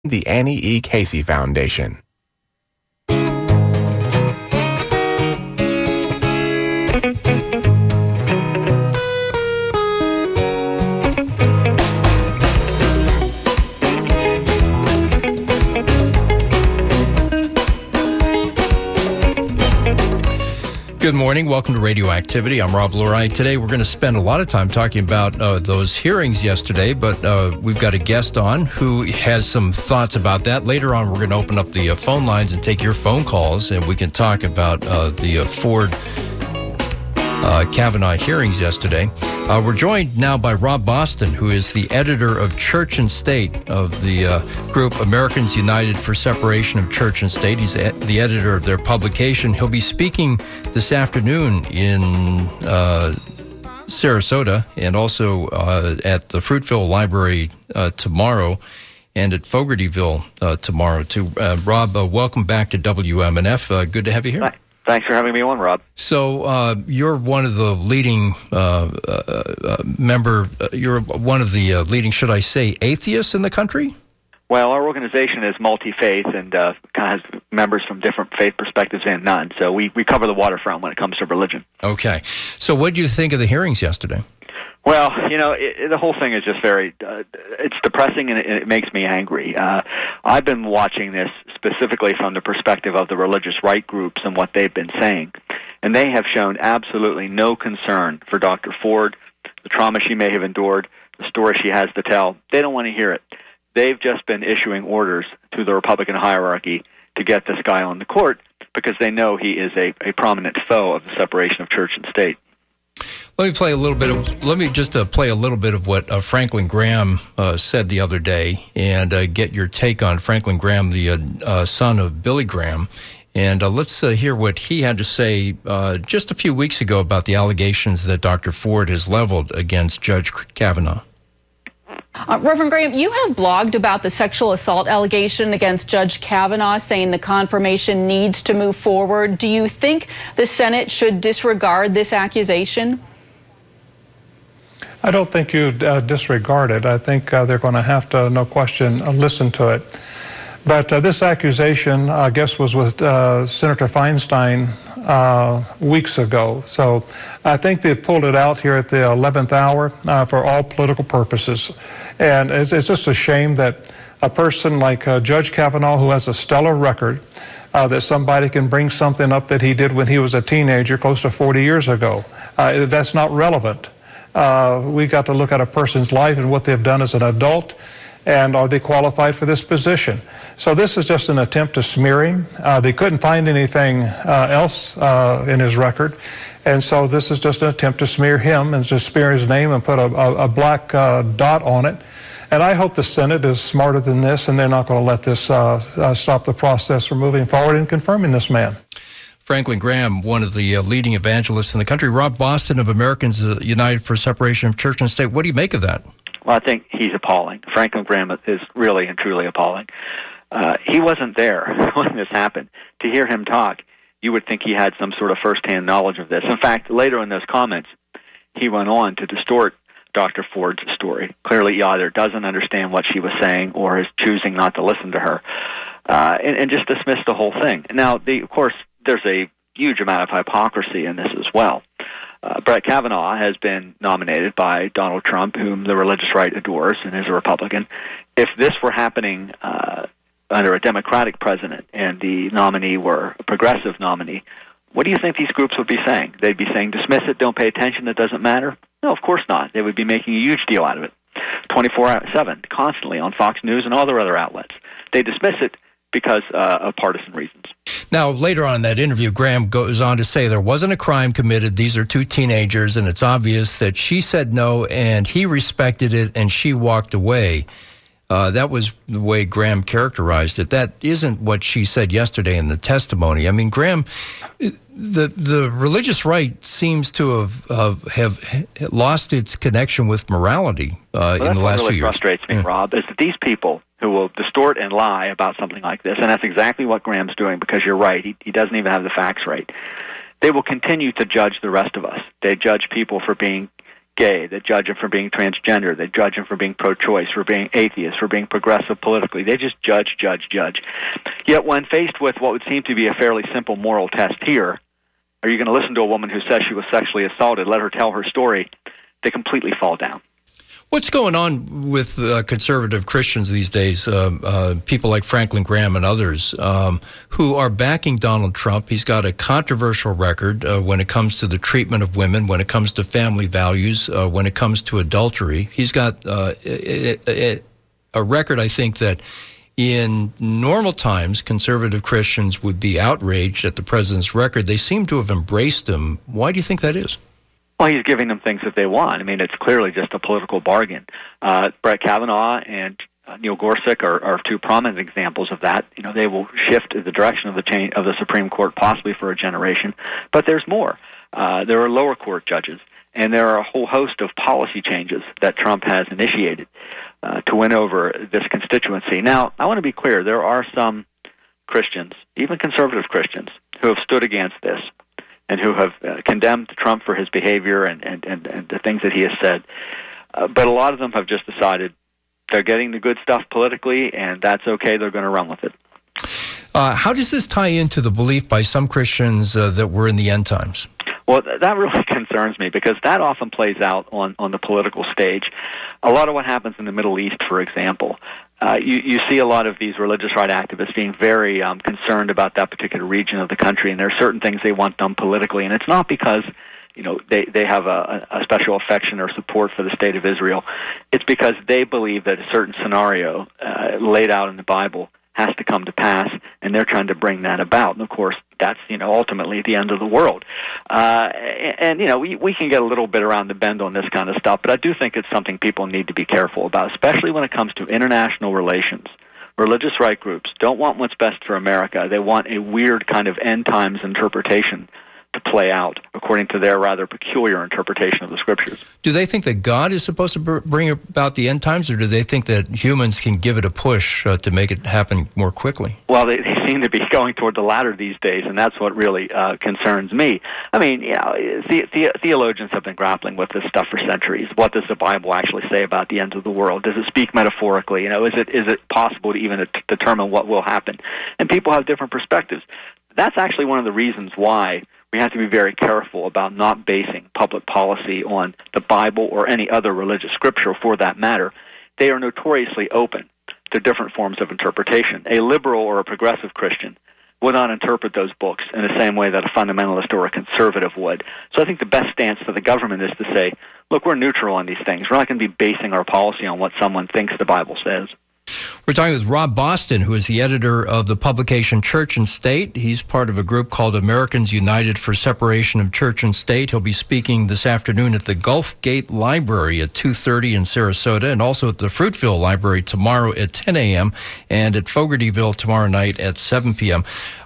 The Annie E. Casey Foundation. Good morning. Welcome to Radioactivity. I'm Rob Lurie. Today we're going to spend a lot of time talking about those hearings yesterday, but we've got a guest on who has some thoughts about that. Later on, we're going to open up the phone lines and take your phone calls, and we can talk about the Ford Kavanaugh hearings yesterday. We're joined now by Rob Boston, who is the editor of Church and State of the group Americans United for Separation of Church and State. He's the editor of their publication. He'll be speaking this afternoon in Sarasota and also at the Fruitville Library tomorrow and at Fogartyville tomorrow too. Rob, welcome back to WMNF. Good to have you here. Hi. Thanks for having me on, Rob. So you're one of the leading you're one of the leading, should I say, atheists in the country? Well, our organization is multi-faith and kind of has members from different faith perspectives and none. So we cover the waterfront when it comes to religion. Okay. So what do you think of the hearings yesterday? Well, you know, the whole thing is just very, it's depressing and it makes me angry. I've been watching this specifically from the perspective of the religious right groups and what they've been saying. And they have shown absolutely no concern for Dr. Ford, the trauma she may have endured, the story she has to tell. They don't want to hear it. They've just been issuing orders to the Republican hierarchy to get this guy on the court because they know he is a prominent foe of the separation of church and state. Let me play a little bit of what Franklin Graham said the other day, and get your take on Franklin Graham, the son of Billy Graham. And let's hear what he had to say just a few weeks ago about the allegations that Dr. Ford has leveled against Judge Kavanaugh. Reverend Graham, you have blogged about the sexual assault allegation against Judge Kavanaugh, saying the confirmation needs to move forward. Do you think the Senate should disregard this accusation? I don't think you disregard it. I think they're going to have to, no question, listen to it. But this accusation, I guess, was with Senator Feinstein weeks ago. So I think they pulled it out here at the 11th hour for all political purposes. And it's just a shame that a person like Judge Kavanaugh, who has a stellar record, that somebody can bring something up that he did when he was a teenager close to 40 years ago. That's not relevant. We got to look at a person's life and what they've done as an adult, and are they qualified for this position? So this is just an attempt to smear him. They couldn't find anything else in his record, and so this is just an attempt to smear him and just smear his name and put a black dot on it. And I hope the Senate is smarter than this, and they're not going to let this stop the process from moving forward and confirming this man. Franklin Graham, one of the leading evangelists in the country. Rob Boston of Americans United for Separation of Church and State. What do you make of that? Well, I think he's appalling. Franklin Graham is really and truly appalling. He wasn't there when this happened. To hear him talk, you would think he had some sort of firsthand knowledge of this. In fact, later in those comments, he went on to distort Dr. Ford's story. Clearly, he either doesn't understand what she was saying or is choosing not to listen to her, and just dismiss the whole thing. Now, of course, there's a huge amount of hypocrisy in this as well. Brett Kavanaugh has been nominated by Donald Trump, whom the religious right adores and is a Republican. If this were happening under a Democratic president and the nominee were a progressive nominee, what do you think these groups would be saying? They'd be saying, dismiss it, don't pay attention, it doesn't matter? No, of course not. They would be making a huge deal out of it, 24/7, constantly on Fox News and all their other outlets. They dismiss it because of partisan reasons. Now, later on in that interview, Graham goes on to say there wasn't a crime committed. These are two teenagers, and it's obvious that she said no, and he respected it, and she walked away. That was the way Graham characterized it. That isn't what she said yesterday in the testimony. I mean, Graham, the religious right seems to have lost its connection with morality in the last few years. What frustrates me, Rob, is that these people who will distort and lie about something like this, and that's exactly what Graham's doing, because you're right, he doesn't even have the facts right. They will continue to judge the rest of us. They judge people for being gay, they judge him for being transgender, they judge him for being pro-choice, for being atheist, for being progressive politically. They just judge. Yet when faced with what would seem to be a fairly simple moral test here, are you going to listen to a woman who says she was sexually assaulted, let her tell her story? They completely fall down. What's going on with conservative Christians these days, people like Franklin Graham and others, who are backing Donald Trump? He's got a controversial record when it comes to the treatment of women, when it comes to family values, when it comes to adultery. He's got a record, I think, that in normal times, conservative Christians would be outraged at the president's record. They seem to have embraced him. Why do you think that is? Well, he's giving them things that they want. I mean, it's clearly just a political bargain. Brett Kavanaugh and Neil Gorsuch are two prominent examples of that. You know, they will shift the direction of the Supreme Court possibly for a generation. But there's more. There are lower court judges, and there are a whole host of policy changes that Trump has initiated to win over this constituency. Now, I want to be clear. There are some Christians, even conservative Christians, who have stood against this and who have condemned Trump for his behavior and the things that he has said. But a lot of them have just decided they're getting the good stuff politically, and that's okay. They're going to run with it. How does this tie into the belief by some Christians that we're in the end times? Well, that really concerns me because that often plays out on the political stage. A lot of what happens in the Middle East, for example, you see a lot of these religious right activists being very concerned about that particular region of the country, and there are certain things they want done politically, and it's not because they have a special affection or support for the state of Israel. It's because they believe that a certain scenario laid out in the Bible has to come to pass, and they're trying to bring that about. And of course, that's ultimately the end of the world. We can get a little bit around the bend on this kind of stuff, but I do think it's something people need to be careful about, especially when it comes to international relations. Religious right groups don't want what's best for America. They want a weird kind of end times interpretation to play out according to their rather peculiar interpretation of the scriptures. Do they think that God is supposed to bring about the end times, or do they think that humans can give it a push to make it happen more quickly? Well, they seem to be going toward the latter these days, and that's what really concerns me. I mean, theologians have been grappling with this stuff for centuries. What does the Bible actually say about the end of the world? Does it speak metaphorically? Is it possible to even determine what will happen? And people have different perspectives. That's actually one of the reasons why we have to be very careful about not basing public policy on the Bible or any other religious scripture for that matter. They are notoriously open to different forms of interpretation. A liberal or a progressive Christian would not interpret those books in the same way that a fundamentalist or a conservative would. So I think the best stance for the government is to say, look, we're neutral on these things. We're not going to be basing our policy on what someone thinks the Bible says. We're talking with Rob Boston, who is the editor of the publication Church and State. He's part of a group called Americans United for Separation of Church and State. He'll be speaking this afternoon at the Gulf Gate Library at 2:30 in Sarasota, and also at the Fruitville Library tomorrow at 10 a.m. and at Fogartyville tomorrow night at 7 p.m.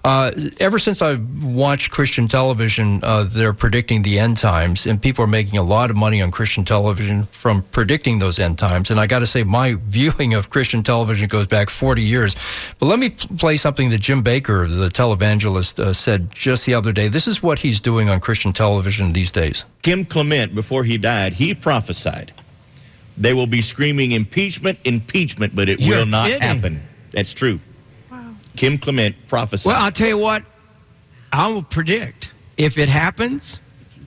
Ever since I've watched Christian television, they're predicting the end times, and people are making a lot of money on Christian television from predicting those end times. And I got to say, my viewing of Christian television goes back 40 years. But let me play something that Jim Baker, the televangelist, said just the other day. This is what he's doing on Christian television these days. Kim Clement, before he died, he prophesied they will be screaming impeachment, impeachment, but it will not happen. That's true. Kim Clement prophesied. Well, I'll tell you what, I will predict if it happens,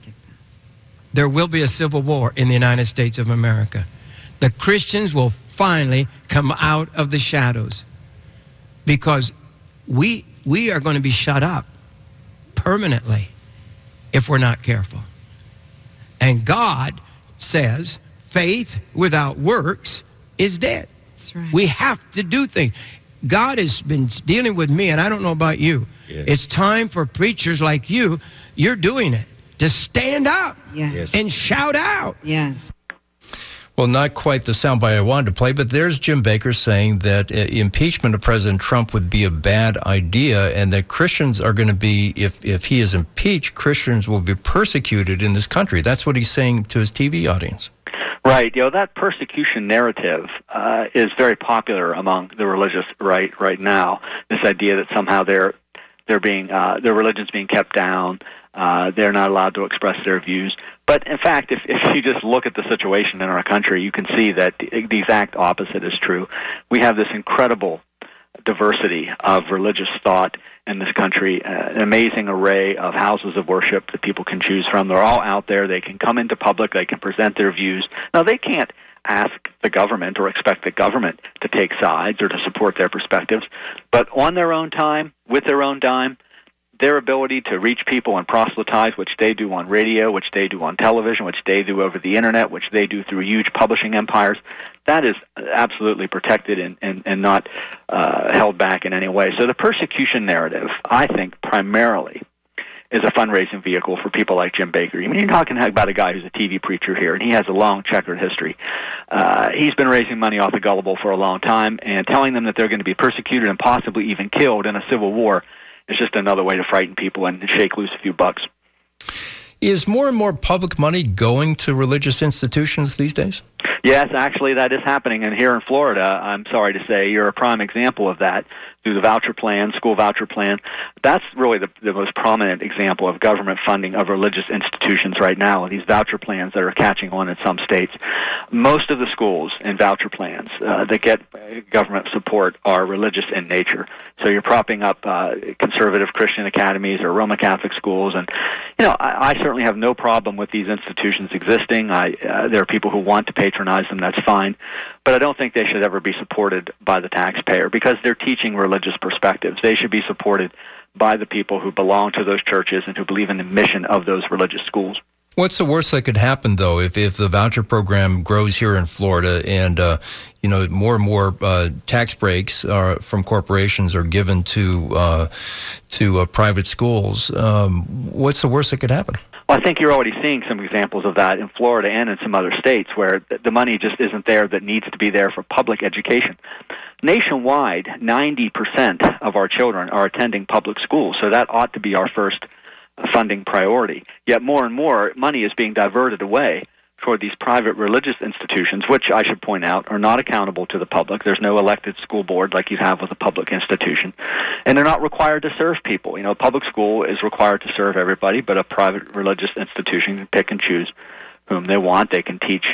there will be a civil war in the United States of America. The Christians will finally come out of the shadows because we are going to be shut up permanently if we're not careful. And God says faith without works is dead. That's right. We have to do things. God has been dealing with me, and I don't know about you. Yes. It's time for preachers like you, you're doing it, to stand up Yes. and shout out. Yes. Well, not quite the soundbite I wanted to play, but there's Jim Baker saying that impeachment of President Trump would be a bad idea, and that Christians are going to be, if he is impeached, Christians will be persecuted in this country. That's what he's saying to his TV audience. Right. That persecution narrative is very popular among the religious right now. This idea that somehow their religion's being kept down, they're not allowed to express their views. But in fact, if you just look at the situation in our country, you can see that the exact opposite is true. We have this incredible diversity of religious thought in this country, an amazing array of houses of worship that people can choose from. They're all out there. They can come into public. They can present their views. Now, they can't ask the government or expect the government to take sides or to support their perspectives, but on their own time, with their own dime, their ability to reach people and proselytize, which they do on radio, which they do on television, which they do over the internet, which they do through huge publishing empires, that is absolutely protected and not held back in any way. So the persecution narrative, I think, primarily is a fundraising vehicle for people like Jim Baker. I mean, you're talking about a guy who's a TV preacher here, and he has a long checkered history. He's been raising money off the gullible for a long time, and telling them that they're going to be persecuted and possibly even killed in a civil war is just another way to frighten people and shake loose a few bucks. Is more and more public money going to religious institutions these days? Yes, actually, that is happening. And here in Florida, I'm sorry to say, you're a prime example of that through the voucher plan, school voucher plan. That's really the most prominent example of government funding of religious institutions right now, these voucher plans that are catching on in some states. Most of the schools in voucher plans that get government support are religious in nature. So you're propping up conservative Christian academies or Roman Catholic schools. And, you know, I certainly have no problem with these institutions existing. There are people who want to patronize them, that's fine. But I don't think they should ever be supported by the taxpayer because they're teaching religious perspectives. They should be supported by the people who belong to those churches and who believe in the mission of those religious schools. What's the worst that could happen, though, if the voucher program grows here in Florida and more and more tax breaks from corporations are given to private schools? What's the worst that could happen? Well, I think you're already seeing some examples of that in Florida and in some other states where the money just isn't there that needs to be there for public education. Nationwide, 90% of our children are attending public schools, so that ought to be our first funding priority. Yet more and more money is being diverted away toward these private religious institutions, which I should point out are not accountable to the public. There's no elected school board like you have with a public institution. And they're not required to serve people. You know, public school is required to serve everybody, but a private religious institution can pick and choose whom they want. They can teach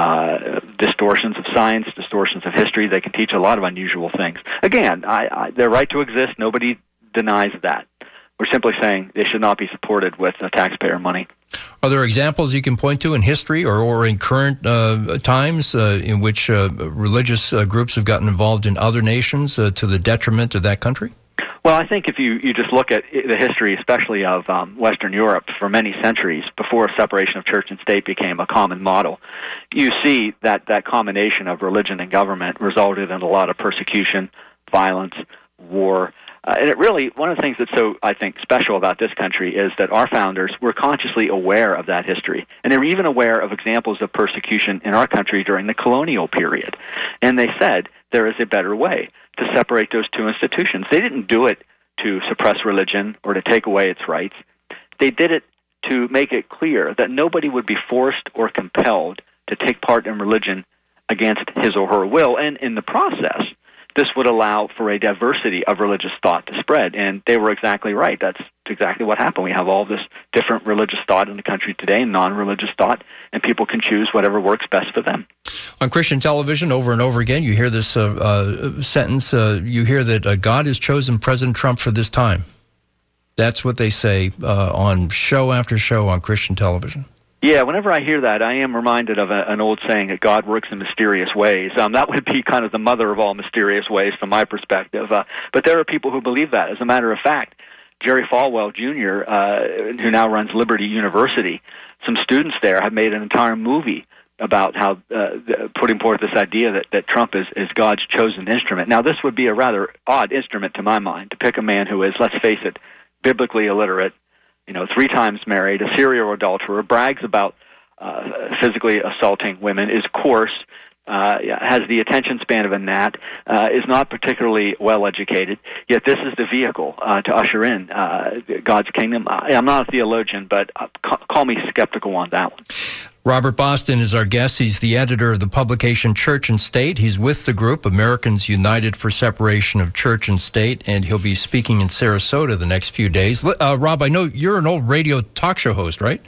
distortions of science, distortions of history. They can teach a lot of unusual things. Again, their right to exist, nobody denies that. We're simply saying they should not be supported with taxpayer money. Are there examples you can point to in history or in current times in which religious groups have gotten involved in other nations to the detriment of that country? Well, I think if you just look at the history, especially of Western Europe for many centuries, before separation of church and state became a common model, you see that combination of religion and government resulted in a lot of persecution, violence, war. And it really, one of the things that's so, I think, special about this country is that our founders were consciously aware of that history. And they were even aware of examples of persecution in our country during the colonial period. And they said there is a better way to separate those two institutions. They didn't do it to suppress religion or to take away its rights. They did it to make it clear that nobody would be forced or compelled to take part in religion against his or her will. And in the process, this would allow for a diversity of religious thought to spread. And they were exactly right. That's exactly what happened. We have all this different religious thought in the country today, non-religious thought, and people can choose whatever works best for them. On Christian television, over and over again, you hear this sentence. You hear that God has chosen President Trump for this time. That's what they say on show after show on Christian television. Yeah, whenever I hear that, I am reminded of an old saying that God works in mysterious ways. That would be kind of the mother of all mysterious ways from my perspective. But there are people who believe that. As a matter of fact, Jerry Falwell, Jr., who now runs Liberty University, some students there have made an entire movie about how putting forth this idea that Trump is God's chosen instrument. Now, this would be a rather odd instrument to my mind, to pick a man who is, let's face it, biblically illiterate, 3 times married, a serial adulterer, brags about physically assaulting women, is coarse, has the attention span of a gnat, is not particularly well educated, yet this is the vehicle to usher in God's kingdom. I'm not a theologian, but call me skeptical on that one. Robert Boston is our guest. He's the editor of the publication Church and State. He's with the group Americans United for Separation of Church and State, and he'll be speaking in Sarasota the next few days. Rob, I know you're an old radio talk show host, right?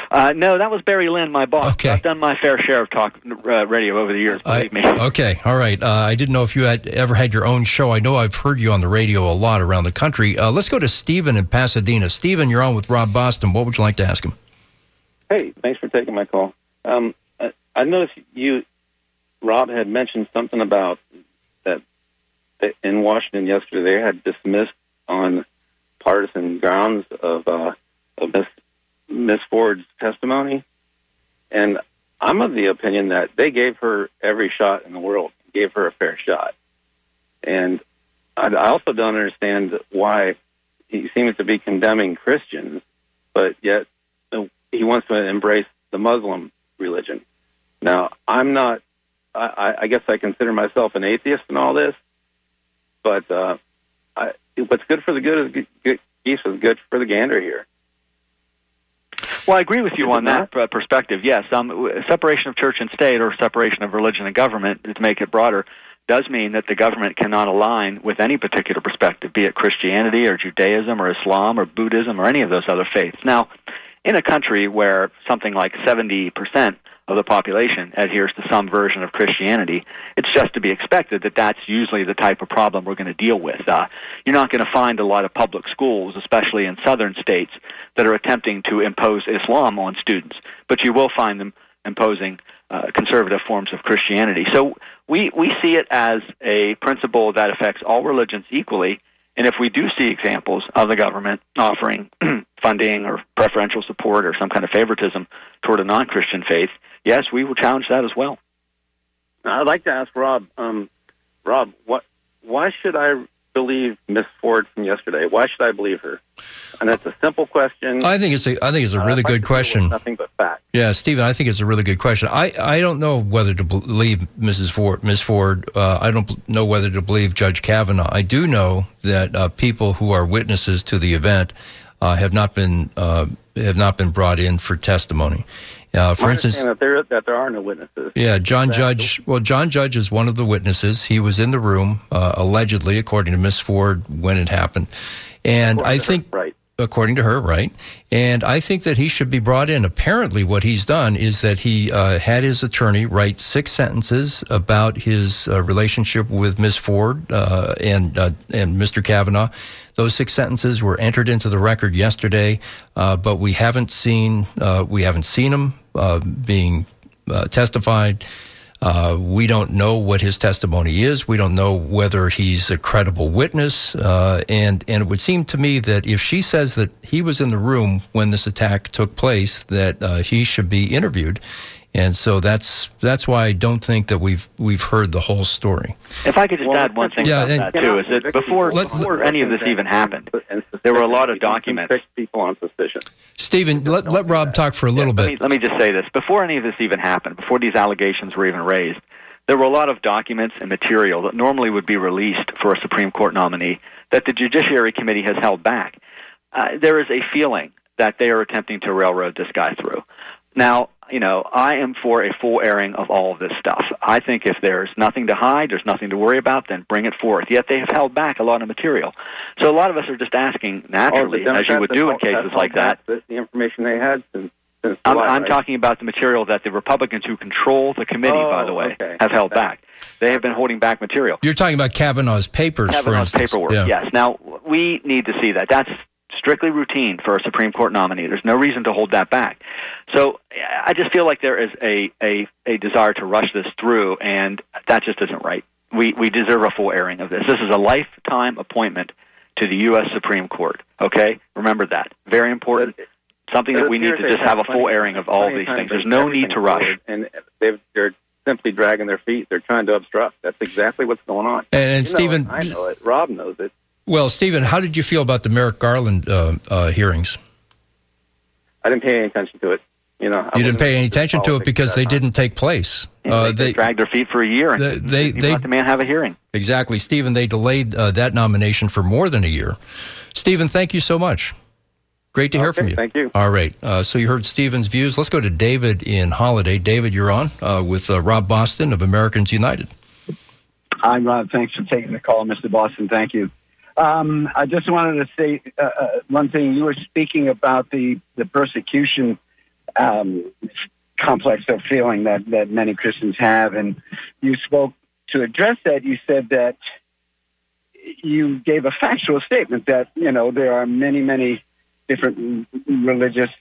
No, that was Barry Lynn, my boss. Okay. I've done my fair share of talk radio over the years, believe me. Okay, all right. I didn't know if you had ever had your own show. I know I've heard you on the radio a lot around the country. Let's go to Stephen in Pasadena. Stephen, you're on with Rob Boston. What would you like to ask him? Hey, thanks for taking my call. I noticed Rob had mentioned something about that in Washington yesterday. They had dismissed on partisan grounds of Miss Ford's testimony, and I'm of the opinion that they gave her every shot in the world, gave her a fair shot. And I also don't understand why he seems to be condemning Christians, but yet he wants to embrace the Muslim religion. Now, I'm not, I guess I consider myself an atheist in all this, but what's good for the goose is good for the gander here. Well, I agree with you on that perspective. Yes, separation of church and state, or separation of religion and government, to make it broader, does mean that the government cannot align with any particular perspective, be it Christianity or Judaism or Islam or Buddhism or any of those other faiths. Now, in a country where something like 70% of the population adheres to some version of Christianity, it's just to be expected that that's usually the type of problem we're going to deal with. You're not going to find a lot of public schools, especially in southern states, that are attempting to impose Islam on students, but you will find them imposing conservative forms of Christianity. So we see it as a principle that affects all religions equally, and if we do see examples of the government offering funding or preferential support or some kind of favoritism toward a non-Christian faith, yes, we will challenge that as well. I'd like to ask Rob, why should I believe Miss Ford from yesterday? Why should I believe her? And that's a simple question. I think it's a really good question. Nothing but facts. Yeah, Stephen, I think it's a really good question. I don't know whether to believe Miss Ford. I don't know whether to believe Judge Kavanaugh. I do know that people who are witnesses to the event have not been brought in for testimony. For instance, that there are no witnesses. Yeah, John Judge. Well, John Judge is one of the witnesses. He was in the room, allegedly, according to Miss Ford, when it happened. And I think, right. According to her, right. And I think that he should be brought in. Apparently, what he's done is that he had his attorney write 6 sentences about his relationship with Miss Ford and Mr. Kavanaugh. Those 6 sentences were entered into the record yesterday, but we haven't seen him being testified. We don't know what his testimony is. We don't know whether he's a credible witness. And it would seem to me that if she says that he was in the room when this attack took place, that he should be interviewed. And so that's why I don't think that we've heard the whole story. If I could just add one thing about that, too, is that before any of this even happened, there were a lot of documents. People on suspicion. Stephen, let Rob talk for a little bit. Let me just say this. Before any of this even happened, before these allegations were even raised, there were a lot of documents and material that normally would be released for a Supreme Court nominee that the Judiciary Committee has held back. There is a feeling that they are attempting to railroad this guy through. Now, I am for a full airing of all of this stuff. I think if there's nothing to hide, there's nothing to worry about, then bring it forth. Yet they have held back a lot of material. So a lot of us are just asking naturally, as you would do in cases like that. The information they had since I'm talking about the material that the Republicans who control the committee, by the way, have held back. They have been holding back material. You're talking about Kavanaugh's papers, for instance. Paperwork, yes. Now, we need to see that. That's strictly routine for a Supreme Court nominee. There's no reason to hold that back. So I just feel like there is a desire to rush this through, and that just isn't right. We deserve a full airing of this. This is a lifetime appointment to the U.S. Supreme Court, okay? Remember that. Very important. Something that we need to just have a full airing of all of these things. There's no need to rush. And they're simply dragging their feet. They're trying to obstruct. That's exactly what's going on. And Stephen... I know it. Rob knows it. Well, Stephen, how did you feel about the Merrick Garland hearings? I didn't pay any attention to it. You didn't pay any attention to it because they didn't take place. They dragged their feet for a year and they let the man have a hearing. Exactly. Stephen, they delayed that nomination for more than a year. Stephen, thank you so much. Great to hear from you. Thank you. All right. So you heard Stephen's views. Let's go to David in Holiday. David, you're on with Rob Boston of Americans United. Hi, Rob. Thanks for taking the call, Mr. Boston. Thank you. I just wanted to say one thing. You were speaking about the persecution complex of feeling that many Christians have. And you spoke to address that. You said that you gave a factual statement that, there are many, many different religions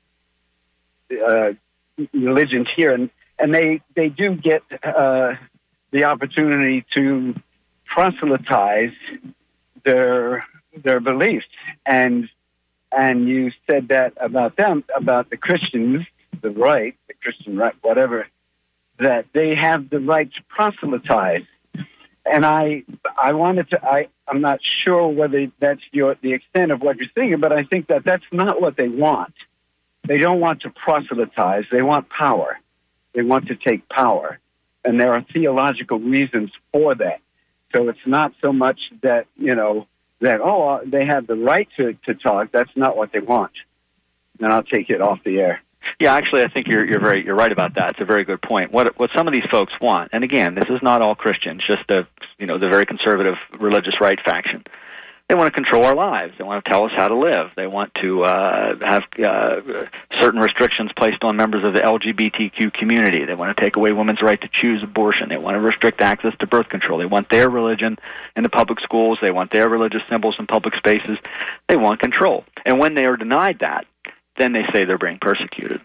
here, and they do get the opportunity to proselytize their beliefs, and you said that about them, about the Christians, the Christian right, whatever, that they have the right to proselytize. And I wanted to, I'm not sure whether that's the extent of what you're saying, but I think that that's not what they want. They don't want to proselytize. They want power. They want to take power. And there are theological reasons for that. So it's not so much that, that, they have the right to talk. That's not what they want. And I'll take it off the air. Yeah, actually, I think you're right about that. It's a very good point. What some of these folks want, and again, this is not all Christians, just the very conservative religious right faction. They want to control our lives. They want to tell us how to live. They want to have certain restrictions placed on members of the LGBTQ community. They want to take away women's right to choose abortion. They want to restrict access to birth control. They want their religion in the public schools. They want their religious symbols in public spaces. They want control. And when they are denied that, then they say they're being persecuted.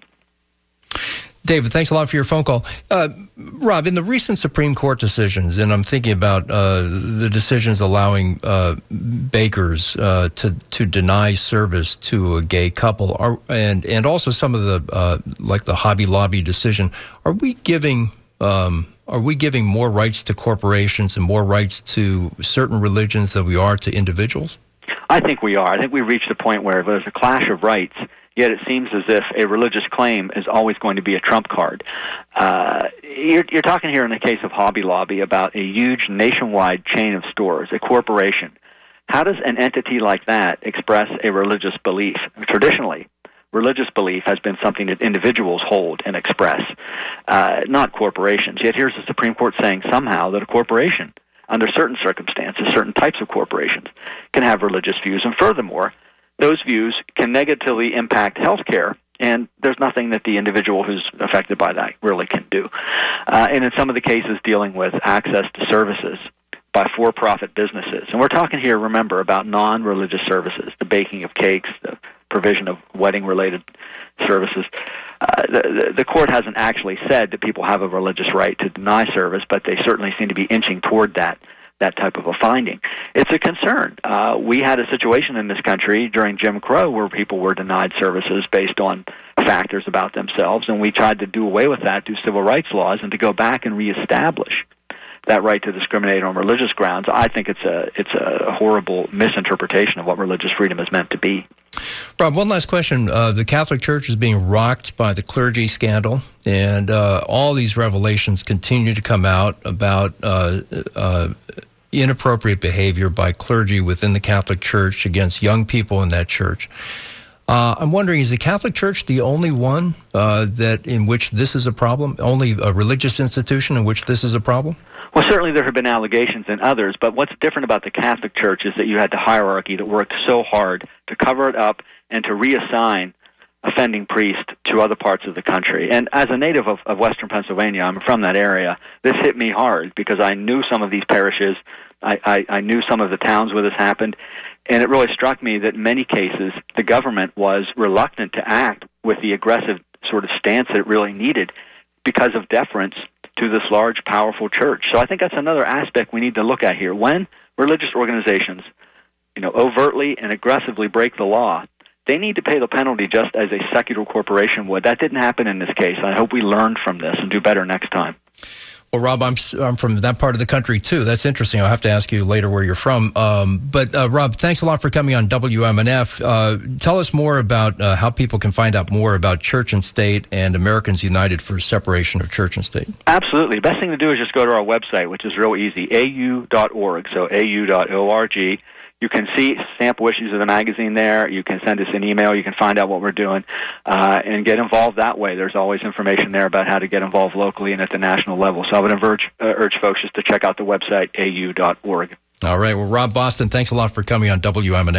David, thanks a lot for your phone call. Rob, in the recent Supreme Court decisions, and I'm thinking about the decisions allowing bakers to deny service to a gay couple, and also some of the like the Hobby Lobby decision, are we giving more rights to corporations and more rights to certain religions than we are to individuals? I think we are. I think we've reached a point where there's a clash of rights. Yet it seems as if a religious claim is always going to be a trump card. You're talking here in the case of Hobby Lobby about a huge nationwide chain of stores, a corporation. How does an entity like that express a religious belief? Traditionally, religious belief has been something that individuals hold and express, not corporations. Yet here's the Supreme Court saying somehow that a corporation, under certain circumstances, certain types of corporations, can have religious views. And furthermore, those views can negatively impact health care, and there's nothing that the individual who's affected by that really can do. And in some of the cases dealing with access to services by for-profit businesses, and we're talking here, remember, about non-religious services, the baking of cakes, the provision of wedding-related services. The court hasn't actually said that people have a religious right to deny service, but they certainly seem to be inching toward that type of a finding. It's a concern. We had a situation in this country during Jim Crow where people were denied services based on factors about themselves, and we tried to do away with that through civil rights laws and to go back and reestablish that right to discriminate on religious grounds. I think it's a horrible misinterpretation of what religious freedom is meant to be. Rob, one last question. The Catholic Church is being rocked by the clergy scandal, and all these revelations continue to come out about inappropriate behavior by clergy within the Catholic Church against young people in that church. I'm wondering, is the Catholic Church the only one in which this is a problem, only a religious institution in which this is a problem? Well, certainly there have been allegations in others, but what's different about the Catholic Church is that you had the hierarchy that worked so hard to cover it up and to reassign offending priests to other parts of the country. And as a native of Western Pennsylvania, I'm from that area, this hit me hard because I knew some of these parishes, I knew some of the towns where this happened, and it really struck me that in many cases the government was reluctant to act with the aggressive sort of stance that it really needed because of deference to this large, powerful church. So I think that's another aspect we need to look at here. When religious organizations, overtly and aggressively break the law, they need to pay the penalty just as a secular corporation would. That didn't happen in this case. I hope we learn from this and do better next time. Well, Rob, I'm from that part of the country, too. That's interesting. I'll have to ask you later where you're from. But Rob, thanks a lot for coming on WMNF. Tell us more about how people can find out more about Church and State and Americans United for Separation of Church and State. Absolutely. The best thing to do is just go to our website, which is real easy, au.org, so au.org. You can see sample issues of the magazine there. You can send us an email. You can find out what we're doing and get involved that way. There's always information there about how to get involved locally and at the national level. So I would urge folks just to check out the website, au.org. All right. Well, Rob Boston, thanks a lot for coming on WMNF.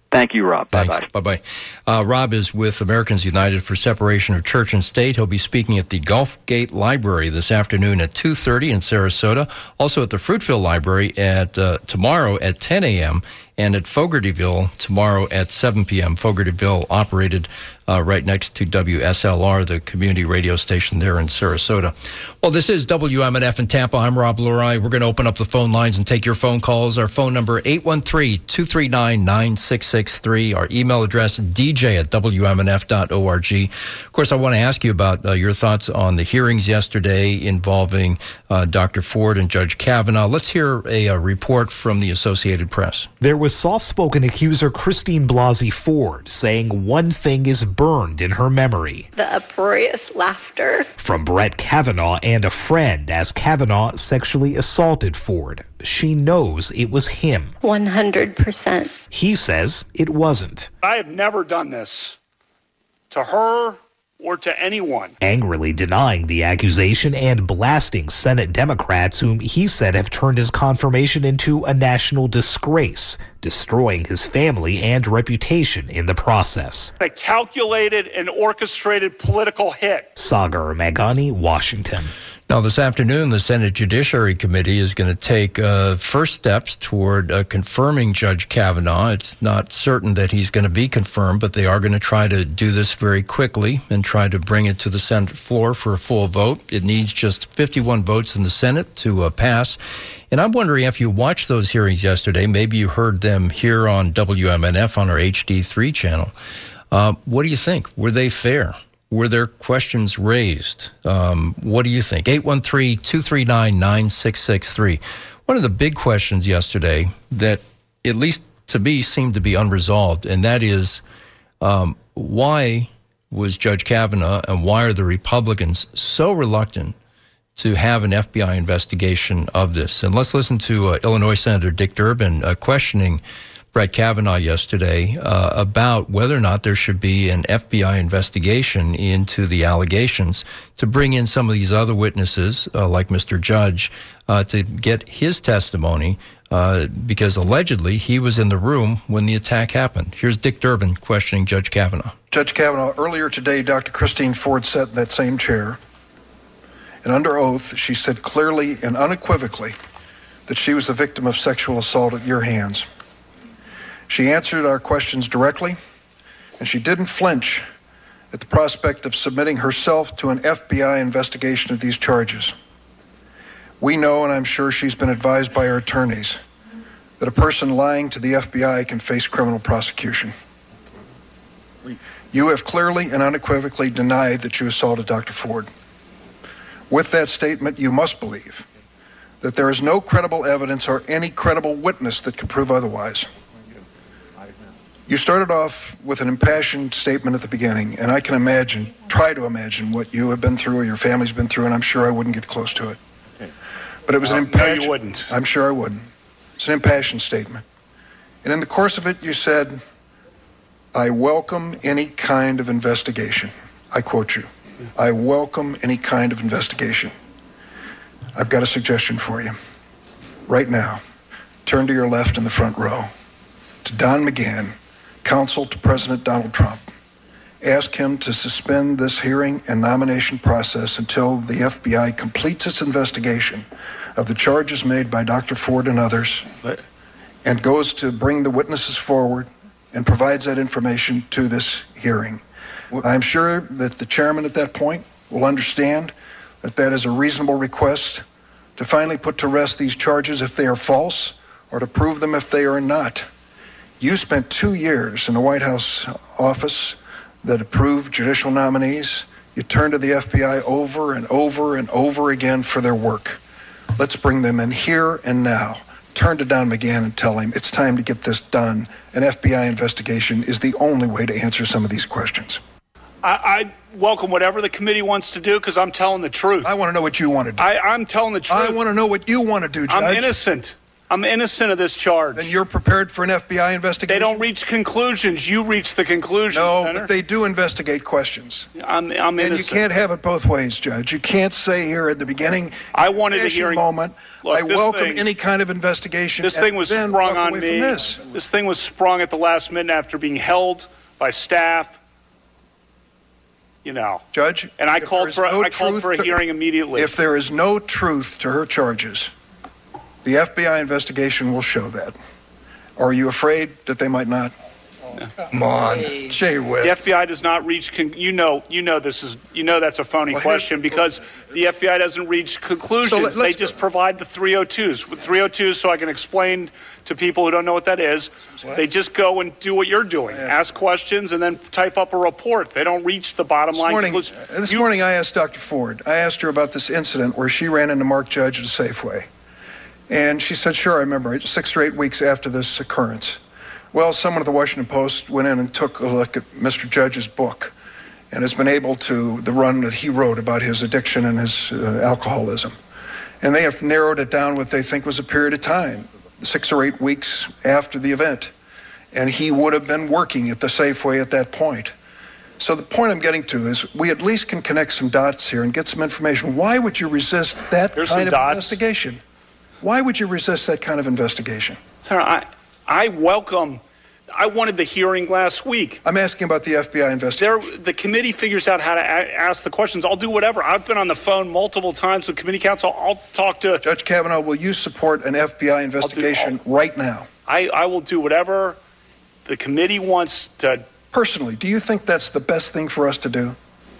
Thank you, Rob. Thanks. Bye-bye. Bye-bye. Rob is with Americans United for Separation of Church and State. He'll be speaking at the Gulf Gate Library this afternoon at 2:30 in Sarasota. Also at the Fruitville Library at tomorrow at 10 a.m. and at Fogartyville tomorrow at 7 p.m. Fogartyville operated right next to WSLR, the community radio station there in Sarasota. Well, this is WMNF in Tampa. I'm Rob Lurai. We're going to open up the phone lines and take your phone calls. Our phone number, 813-239-9663. Our email address, dj@wmnf.org. Of course, I want to ask you about your thoughts on the hearings yesterday involving Dr. Ford and Judge Kavanaugh. Let's hear a report from the Associated Press. There was soft-spoken accuser Christine Blasey Ford saying one thing is burned in her memory. The uproarious laughter. From Brett Kavanaugh and a friend as Kavanaugh sexually assaulted Ford. She knows it was him. 100%. He says it wasn't. I have never done this to her or to anyone. Angrily denying the accusation and blasting Senate Democrats whom he said have turned his confirmation into a national disgrace, destroying his family and reputation in the process. A calculated and orchestrated political hit. Sagar Meghani, Washington. Now, this afternoon, the Senate Judiciary Committee is going to take first steps toward confirming Judge Kavanaugh. It's not certain that he's going to be confirmed, but they are going to try to do this very quickly and try to bring it to the Senate floor for a full vote. It needs just 51 votes in the Senate to pass. And I'm wondering if you watched those hearings yesterday, maybe you heard them here on WMNF on our HD3 channel. What do you think? Were they fair? Were there questions raised? What do you think? 813-239-9663. One of the big questions yesterday that, at least to me, seemed to be unresolved, and that is why was Judge Kavanaugh and why are the Republicans so reluctant to have an FBI investigation of this? And let's listen to Illinois Senator Dick Durbin questioning Brett Kavanaugh yesterday about whether or not there should be an FBI investigation into the allegations to bring in some of these other witnesses, like Mr. Judge, to get his testimony, because allegedly he was in the room when the attack happened. Here's Dick Durbin questioning Judge Kavanaugh. Judge Kavanaugh, earlier today, Dr. Christine Ford sat in that same chair, and under oath, she said clearly and unequivocally that she was the victim of sexual assault at your hands. She answered our questions directly, and she didn't flinch at the prospect of submitting herself to an FBI investigation of these charges. We know, and I'm sure she's been advised by her attorneys, that a person lying to the FBI can face criminal prosecution. You have clearly and unequivocally denied that you assaulted Dr. Ford. With that statement, you must believe that there is no credible evidence or any credible witness that can prove otherwise. You started off with an impassioned statement at the beginning, and I can try to imagine what you have been through or your family's been through, and I'm sure I wouldn't get close to it. Okay. But it was an impassioned... No, you wouldn't. I'm sure I wouldn't. It's an impassioned statement. And in the course of it, you said, I welcome any kind of investigation. I quote you. I welcome any kind of investigation. I've got a suggestion for you. Right now, turn to your left in the front row to Don McGahn, counsel to President Donald Trump. Ask him to suspend this hearing and nomination process until the FBI completes its investigation of the charges made by Dr. Ford and others and goes to bring the witnesses forward and provides that information to this hearing. I'm sure that the chairman at that point will understand that that is a reasonable request to finally put to rest these charges if they are false or to prove them if they are not. You spent 2 years in the White House office that approved judicial nominees. You turned to the FBI over and over and over again for their work. Let's bring them in here and now. Turn to Don McGahn and tell him it's time to get this done. An FBI investigation is the only way to answer some of these questions. I welcome whatever the committee wants to do because I'm telling the truth. I want to know what you want to do. I'm telling the truth. I want to know what you want to do, Judge. I'm innocent. I'm innocent of this charge. Then you're prepared for an FBI investigation? They don't reach conclusions. You reach the conclusions, No, Senator. but they do investigate questions. I'm And innocent. you can't have it both ways, Judge. You can't say here at the beginning, I wanted a hearing. moment, Look, I welcome thing, any kind of investigation. This thing was then sprung walk on away me. from this. Thing was sprung at the last minute after being held by staff. You know, Judge, and I if called there is for no I called truth for a to- hearing immediately. If there is no truth to her charges, the FBI investigation will show that. Or are you afraid that they might not? Come on, Jay Whip. The FBI does not reach. That's a phony question because the FBI doesn't reach conclusions. So they just provide the 302s. With 302s, so I can explain to people who don't know what that is. They just go and do what you're doing, ask questions, and then type up a report. They don't reach the bottom line conclusion. This morning I asked Dr. Ford, I asked her about this incident where she ran into Mark Judge at a Safeway. And she said, sure, I remember it, 6 or 8 weeks after this occurrence. Well, someone at the Washington Post went in and took a look at Mr. Judge's book and has been able to, the run that he wrote about his addiction and his alcoholism. And they have narrowed it down what they think was a period of time, 6 or 8 weeks after the event. And he would have been working at the Safeway at that point. So the point I'm getting to is we at least can connect some dots here and get some information. Why would you resist that kind of investigation? Why would you resist that kind of investigation? Sir, I wanted the hearing last week. I'm asking about the FBI investigation. The committee figures out how to ask the questions. I'll do whatever. I've been on the phone multiple times with committee counsel. I'll talk to... Judge Kavanaugh, will you support an FBI investigation right now? I will do whatever the committee wants to... Personally, do you think that's the best thing for us to do?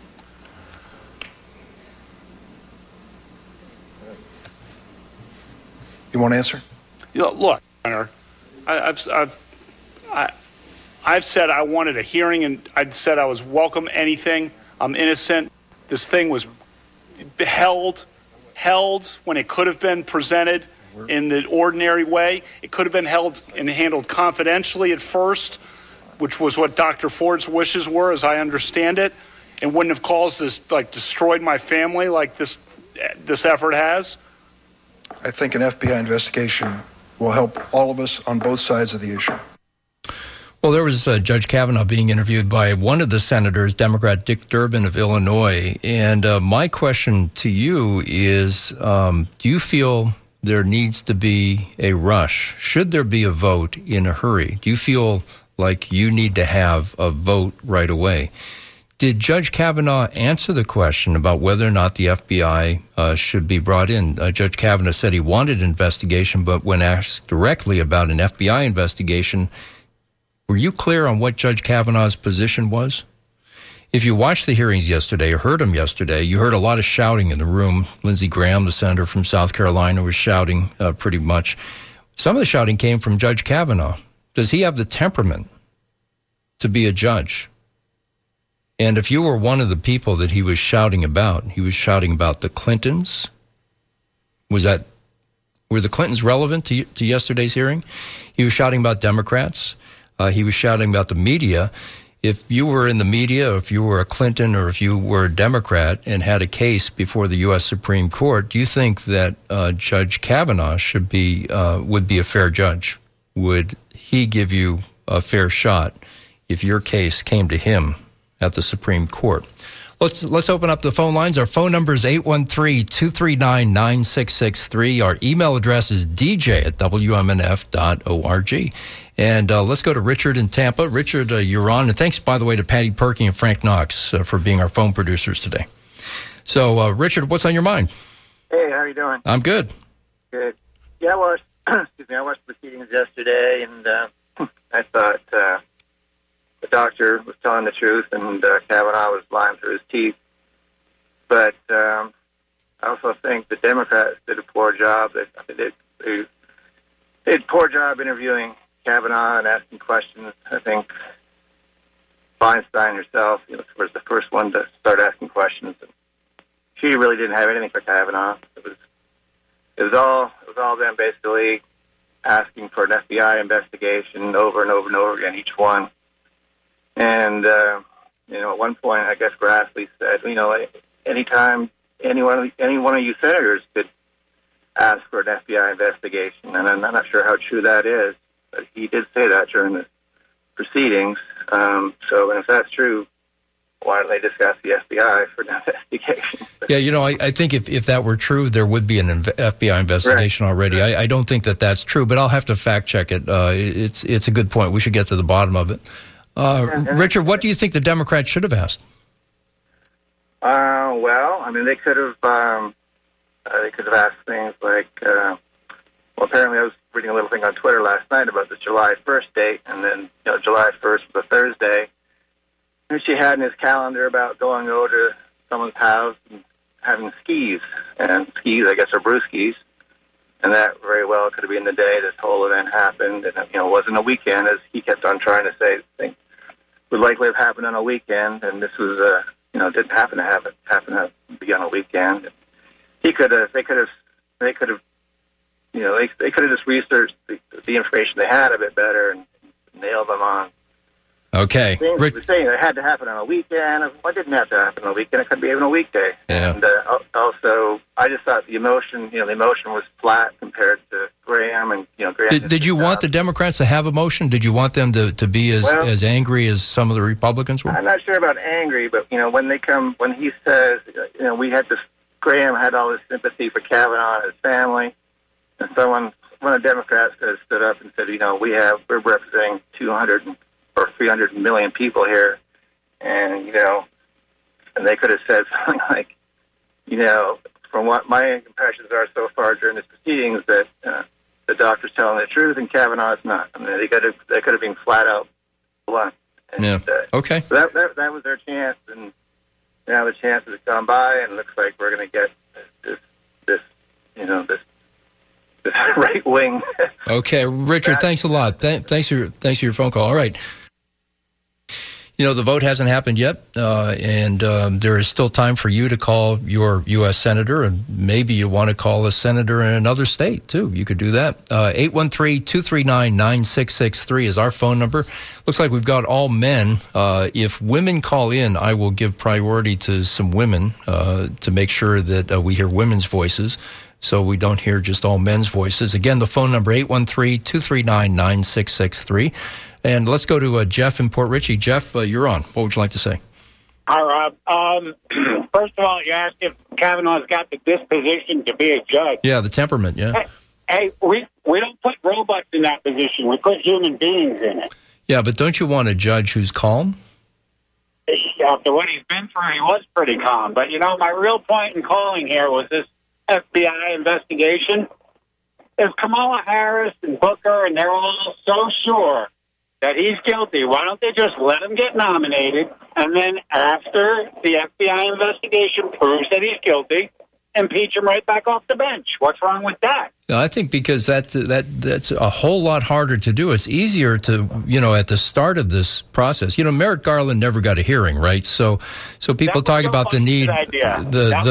You won't answer? Look, Senator, I've said I wanted a hearing, and I'd said I was welcome anything. I'm innocent. This thing was held when it could have been presented in the ordinary way. It could have been held and handled confidentially at first, which was what Dr. Ford's wishes were, as I understand it, and wouldn't have caused this, destroyed my family like this effort has. I think an FBI investigation will help all of us on both sides of the issue. Well, there was Judge Kavanaugh being interviewed by one of the senators, Democrat Dick Durbin of Illinois. And my question to you is, do you feel there needs to be a rush? Should there be a vote in a hurry? Do you feel like you need to have a vote right away? Did Judge Kavanaugh answer the question about whether or not the FBI should be brought in? Judge Kavanaugh said he wanted an investigation, but when asked directly about an FBI investigation, were you clear on what Judge Kavanaugh's position was? If you watched the hearings yesterday or heard them yesterday, you heard a lot of shouting in the room. Lindsey Graham, the senator from South Carolina, was shouting pretty much. Some of the shouting came from Judge Kavanaugh. Does he have the temperament to be a judge? And if you were one of the people that he was shouting about the Clintons. Were the Clintons relevant to yesterday's hearing? He was shouting about Democrats. He was shouting about the media. If you were in the media, or if you were a Clinton, or if you were a Democrat and had a case before the U.S. Supreme Court, do you think that Judge Kavanaugh would be a fair judge? Would he give you a fair shot if your case came to him at the Supreme Court? Let's open up the phone lines. Our phone number is 813-239-9663. Our email address is dj@wmnf.org. And let's go to Richard in Tampa. Richard, you're on. And thanks, by the way, to Patty Perky and Frank Knox for being our phone producers today. So, Richard, what's on your mind? Hey, how are you doing? I'm good. Good. Yeah, I watched proceedings yesterday, and I thought the doctor was telling the truth, and Kavanaugh was lying through his teeth. But I also think the Democrats did a poor job. They did a poor job interviewing Kavanaugh and asking questions. I think Feinstein herself, was the first one to start asking questions. And she really didn't have anything for Kavanaugh. It was all them basically asking for an FBI investigation over and over and over again, each one. And at one point, I guess Grassley said, anytime any one of you senators could ask for an FBI investigation, and I'm not sure how true that is, but he did say that during the proceedings. So if that's true, why don't they just ask the FBI for an investigation? Yeah, I think if that were true, there would be an FBI investigation already. I don't think that that's true, but I'll have to fact check it. It's a good point. We should get to the bottom of it. Richard, what do you think the Democrats should have asked? Well, I mean, they could have asked things like, apparently I was reading a little thing on Twitter last night about the July 1st date, and then July 1st was a Thursday. And she had in his calendar about going over to someone's house and having skis. And skis, I guess, are brewskis. And that very well could have been the day this whole event happened. And, it wasn't a weekend, as he kept on trying to say. I think it would likely have happened on a weekend. And this was, didn't happen to be on a weekend. They could have just researched the information they had a bit better and nailed them on. Okay. Things were saying it had to happen on a weekend. Well, it didn't have to happen on a weekend. It could be even a weekday. Yeah. And also, I just thought the emotion was flat compared to Graham. And Graham. Did you want the Democrats to have emotion? Did you want them to be as angry as some of the Republicans were? I'm not sure about angry, but when he says, Graham had all this sympathy for Kavanaugh and his family, and one of the Democrats could have stood up and said, we're representing 200 or 300 million people here, and and they could have said something like, from what my impressions are so far during this proceedings, that the doctor's telling the truth and Kavanaugh's not. I mean, they could have been flat out blunt. And, okay. So that was their chance, and now the chance has gone by, and it looks like we're going to get this right wing. Okay, Richard, thanks a lot. Thanks for your phone call. All right. The vote hasn't happened yet, and there is still time for you to call your U.S. senator, and maybe you want to call a senator in another state, too. You could do that. 813-239-9663 is our phone number. Looks like we've got all men. If women call in, I will give priority to some women to make sure that we hear women's voices, so we don't hear just all men's voices. Again, the phone number, 813-239-9663. And let's go to Jeff in Port Richey. Jeff, you're on. What would you like to say? Hi, Rob. First of all, you asked if Kavanaugh's got the disposition to be a judge. Yeah, the temperament, yeah. Hey, we don't put robots in that position. We put human beings in it. Yeah, but don't you want a judge who's calm? After what he's been through, he was pretty calm. But, my real point in calling here was this FBI investigation. If Kamala Harris and Booker, and they're all so sure that he's guilty, why don't they just let him get nominated, and then after the FBI investigation proves that he's guilty, impeach him right back off the bench? What's wrong with that? I think because that's a whole lot harder to do. It's easier to, at the start of this process. Merrick Garland never got a hearing, right? So people talk about the need, the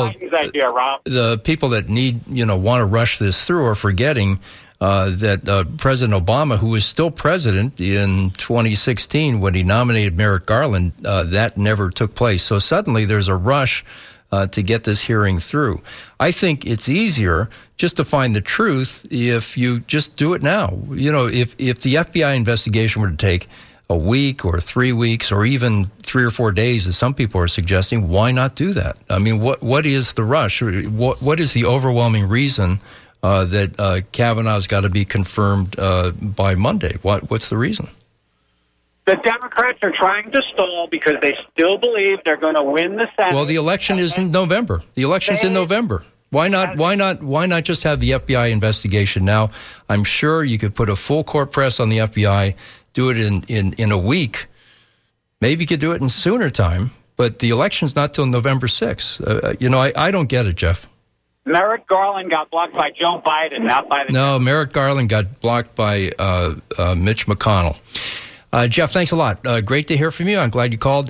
people that need, want to rush this through are forgetting that President Obama, who was still president in 2016 when he nominated Merrick Garland, that never took place. So suddenly there's a rush to get this hearing through. I think it's easier just to find the truth if you just do it now. If the FBI investigation were to take a week or 3 weeks or even 3 or 4 days, as some people are suggesting, why not do that? I mean, what is the rush? What is the overwhelming reason that Kavanaugh's got to be confirmed by Monday? What's the reason? The Democrats are trying to stall because they still believe they're going to win the Senate. Well, the election is in November. The election's in November. Why not just have the FBI investigation now? I'm sure you could put a full court press on the FBI, do it in a week. Maybe you could do it in sooner time, but the election's not till November 6th. I don't get it, Jeff. Merrick Garland got blocked by Joe Biden, not by the... No, Merrick Garland got blocked by Mitch McConnell. Jeff, thanks a lot. Great to hear from you. I'm glad you called.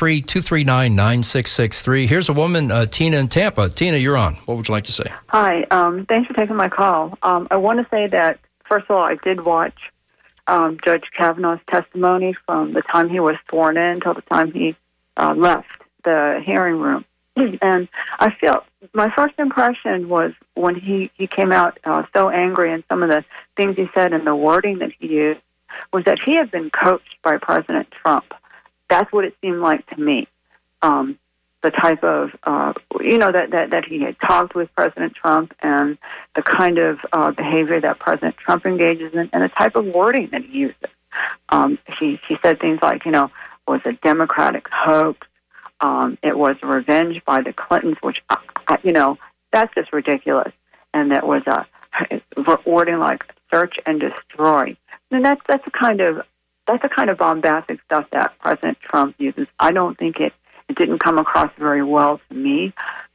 813-239-9663. Here's a woman, Tina in Tampa. Tina, you're on. What would you like to say? Hi. Thanks for taking my call. I want to say that, first of all, I did watch Judge Kavanaugh's testimony from the time he was sworn in until the time he left the hearing room. And I feel my first impression was when he came out so angry, and some of the things he said and the wording that he used was that he had been coached by President Trump. That's what it seemed like to me. The type of, that he had talked with President Trump, and the kind of behavior that President Trump engages in, and the type of wording that he uses. He said things like, it was a Democratic hoax. It was revenge by the Clintons, which, that's just ridiculous. And that was wording like search and destroy. And that's the kind of bombastic stuff that President Trump uses. I don't think it didn't come across very well to me.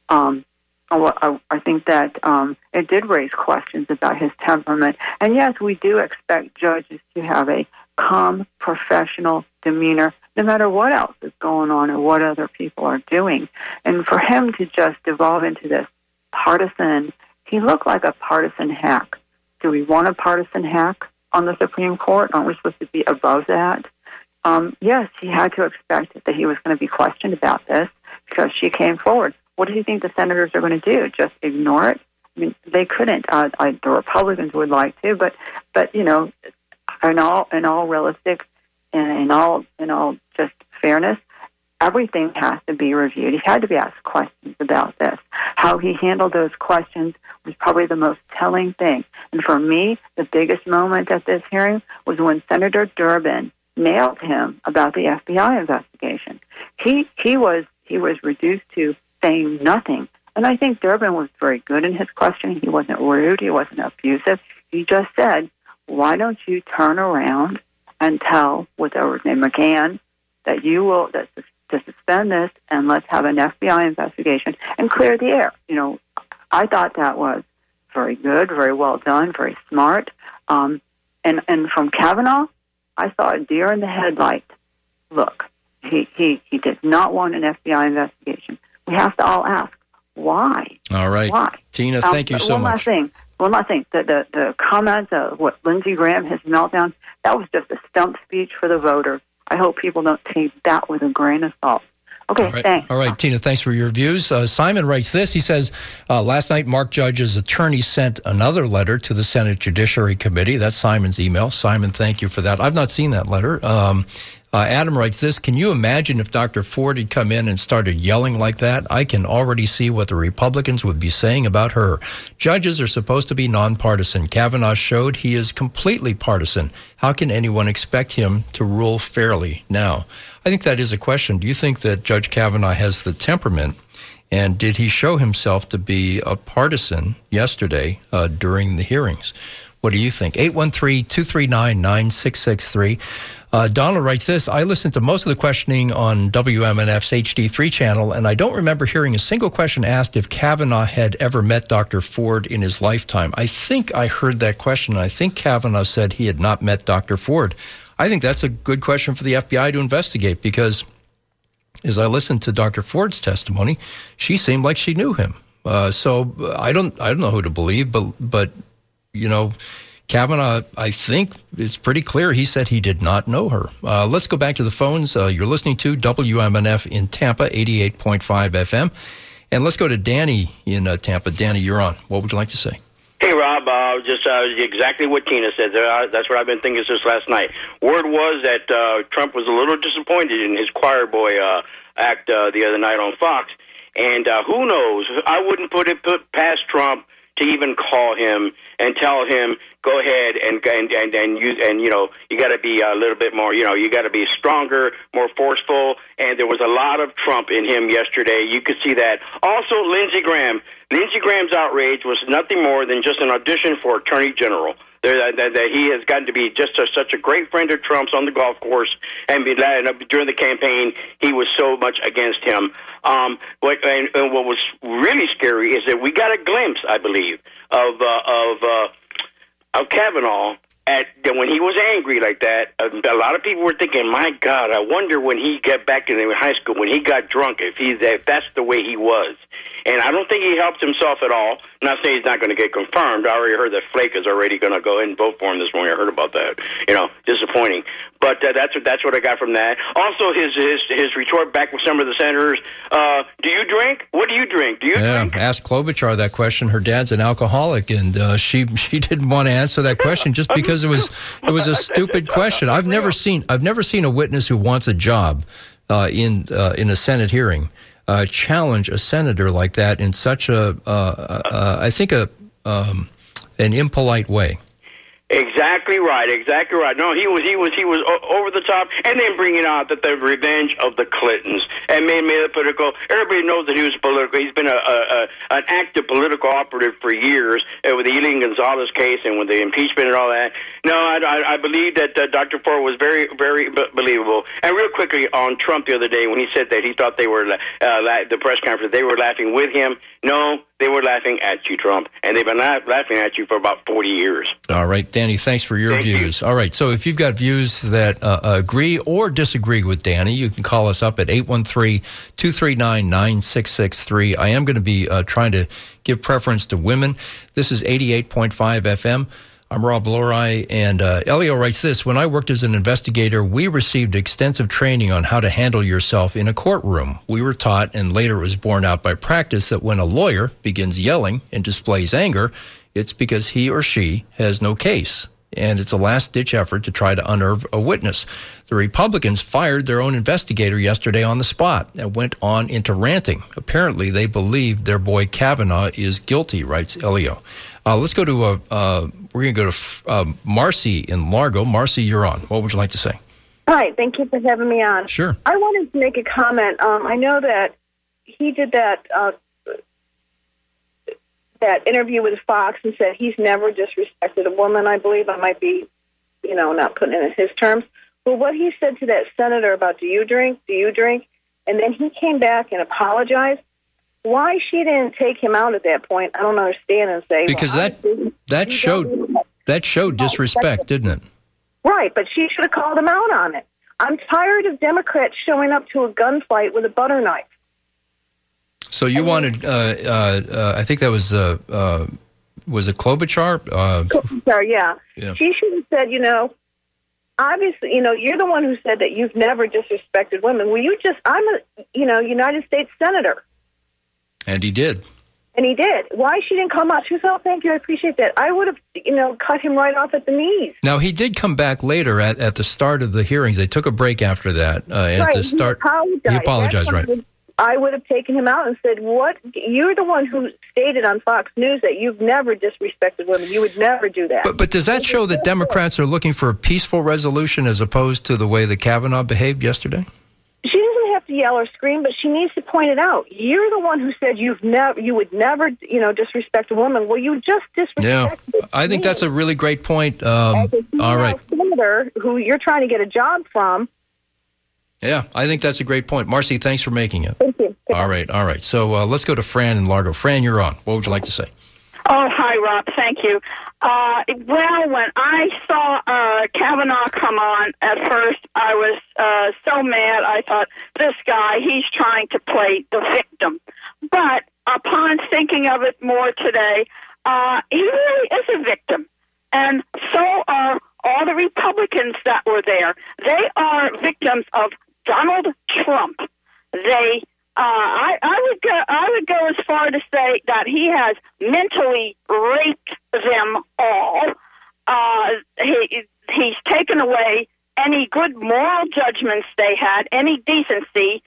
I think that it did raise questions about his temperament. And yes, we do expect judges to have a calm, professional demeanor, no matter what else is going on or what other people are doing. And for him to just devolve into this partisan, he looked like a partisan hack. Do we want a partisan hack on the Supreme Court? Aren't we supposed to be above that? Yes, he had to expect that he was going to be questioned about this because she came forward. What do you think the senators are going to do? Just ignore it? I mean, they couldn't. The Republicans would like to, but in all realistic and in all just fairness, everything has to be reviewed. He had to be asked questions about this. How he handled those questions was probably the most telling thing. And for me, the biggest moment at this hearing was when Senator Durbin nailed him about the FBI investigation. He was reduced to saying nothing. And I think Durbin was very good in his questioning. He wasn't rude. He wasn't abusive. He just said, why don't you turn around and tell whatever his name, McGahn, that you will to suspend this and let's have an FBI investigation and clear the air. I thought that was very good, very well done, very smart. And from Kavanaugh, I saw a deer in the headlight. Look, he did not want an FBI investigation. We have to all ask, why? All right. Why? Tina, thank you so much. One last thing. The comments of what Lindsey Graham, his meltdown, that was just a stump speech for the voters. I hope people don't take that with a grain of salt. Okay, thanks. All right, Tina, thanks for your views. Simon writes this. He says, last night, Mark Judge's attorney sent another letter to the Senate Judiciary Committee. That's Simon's email. Simon, thank you for that. I've not seen that letter. Adam writes this. Can you imagine if Dr. Ford had come in and started yelling like that? I can already see what the Republicans would be saying about her. Judges are supposed to be nonpartisan. Kavanaugh showed he is completely partisan. How can anyone expect him to rule fairly now? I think that is a question. Do you think that Judge Kavanaugh has the temperament? And did he show himself to be a partisan yesterday during the hearings? What do you think? 813-239-9663. Donald writes this. I listened to most of the questioning on WMNF's HD3 channel, and I don't remember hearing a single question asked if Kavanaugh had ever met Dr. Ford in his lifetime. I think I heard that question. I think Kavanaugh said he had not met Dr. Ford. I think that's a good question for the FBI to investigate because as I listened to Dr. Ford's testimony, she seemed like she knew him. So I don't know who to believe, but Kavanaugh, I think it's pretty clear he said he did not know her. Let's go back to the phones. You're listening to WMNF in Tampa, 88.5 FM. And let's go to Danny in Tampa. Danny, you're on. What would you like to say? Hey, Rob, just exactly what Tina said. That's what I've been thinking since last night. Word was that Trump was a little disappointed in his choir boy act the other night on Fox. And who knows? I wouldn't put past Trump to even call him and tell him, go ahead and you got to be a little bit more, you got to be stronger, more forceful. And there was a lot of Trump in him yesterday. You could see that. Also, Lindsey Graham. Lindsey Graham's outrage was nothing more than just an audition for Attorney General. That he has gotten to be just such a great friend of Trump's on the golf course, and during the campaign, he was so much against him. What was really scary is that we got a glimpse, I believe, of Kavanaugh when he was angry like that. A lot of people were thinking, "My God, I wonder when he got back in high school, when he got drunk, if that's the way he was." And I don't think he helped himself at all. I'm not saying he's not going to get confirmed. I already heard that Flake is already going to go ahead and vote for him this morning. I heard about that. Disappointing. But that's what I got from that. Also, his retort back with some of the senators. Do you drink? What do you drink? Do you drink? Ask Klobuchar that question. Her dad's an alcoholic, and she didn't want to answer that question just because it was a stupid question. I've never seen a witness who wants a job in a Senate hearing challenge a senator like that in such I think an impolite way. Exactly right. No, he was over the top, and then bringing out that the revenge of the Clintons and made it political. Everybody knows that he was political. He's been an active political operative for years with the Elian Gonzalez case and with the impeachment and all that. No, I believe that Dr. Ford was very, very believable. And real quickly on Trump the other day when he said that he thought they were the press conference they were laughing with him. No, they were laughing at you, Trump, and they've been laughing at you for about 40 years. All right, Danny, thanks for your views. All right, so if you've got views that agree or disagree with Danny, you can call us up at 813-239-9663. I am going to be trying to give preference to women. This is 88.5 FM. I'm Rob Lorai, and Elio writes this: when I worked as an investigator, we received extensive training on how to handle yourself in a courtroom. We were taught, and later it was borne out by practice, that when a lawyer begins yelling and displays anger, it's because he or she has no case, and it's a last-ditch effort to try to unnerve a witness. The Republicans fired their own investigator yesterday on the spot and went on into ranting. Apparently, they believe their boy Kavanaugh is guilty, writes Elio. Let's go to we're going to go to Marcy in Largo. Marcy, you're on. What would you like to say? Hi, thank you for having me on. Sure. I wanted to make a comment. I know that he did that interview with Fox and said he's never disrespected a woman. I believe I might be, not putting it in his terms. But what he said to that senator about do you drink, and then he came back and apologized. Why she didn't take him out at that point, I don't understand, and say because that showed disrespect, didn't it? Right, but she should have called him out on it. I'm tired of Democrats showing up to a gunfight with a butter knife. So you wanted, I think that was it Klobuchar? Klobuchar, yeah. She should have said, obviously, you're the one who said that you've never disrespected women. Well, I'm a, United States Senator. And he did. Why she didn't come out? She said, oh, thank you, I appreciate that. I would have, cut him right off at the knees. Now, he did come back later at the start of the hearings. They took a break after that. Right, at the start, he apologized, right. I would have taken him out and said, what? You're the one who stated on Fox News that you've never disrespected women. You would never do that. But does that show that Democrats are looking for a peaceful resolution as opposed to the way that Kavanaugh behaved yesterday? She doesn't have to yell or scream, but she needs to point it out. You're the one who said you would never, disrespect a woman. Well, you just disrespected. Yeah, I think that's a really great point. As a all right, senator who you're trying to get a job from. Yeah, I think that's a great point. Marcy, thanks for making it. Thank you. All right. So let's go to Fran in Largo. Fran, you're on. What would you like to say? Oh, hi, Rob. Thank you. Well, when I saw Kavanaugh come on at first, I was so mad. I thought, this guy, he's trying to play the victim. But upon thinking of it more today, he really is a victim. And so are all the Republicans that were there. They are victims of Donald Trump. They I would go as far to say that he has mentally raped them all. He's taken away any good moral judgments they had, any decency.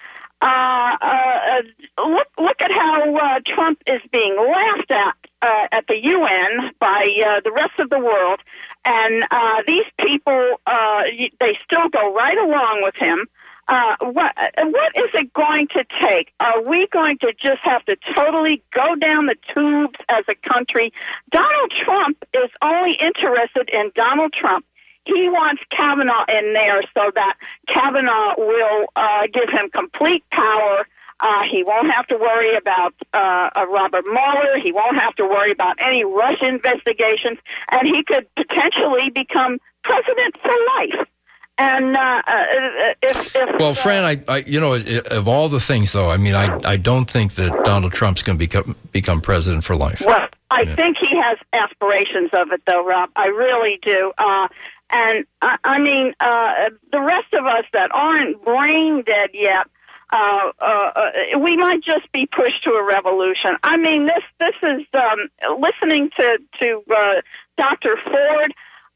Look at how Trump is being laughed at the UN by the rest of the world, and these people they still go right along with him. What is it going to take? Are we going to just have to totally go down the tubes as a country? Donald Trump is only interested in Donald Trump. He wants Kavanaugh in there so that Kavanaugh will give him complete power. He won't have to worry about Robert Mueller. He won't have to worry about any Russia investigations. And he could potentially become president for life. And well, Fran, I of all the things, though, I mean, I don't think that Donald Trump's going to become president for life. Well, I think he has aspirations of it, though, Rob. I really do. And I mean, the rest of us that aren't brain dead yet, we might just be pushed to a revolution. I mean, this is listening to Dr. Ford.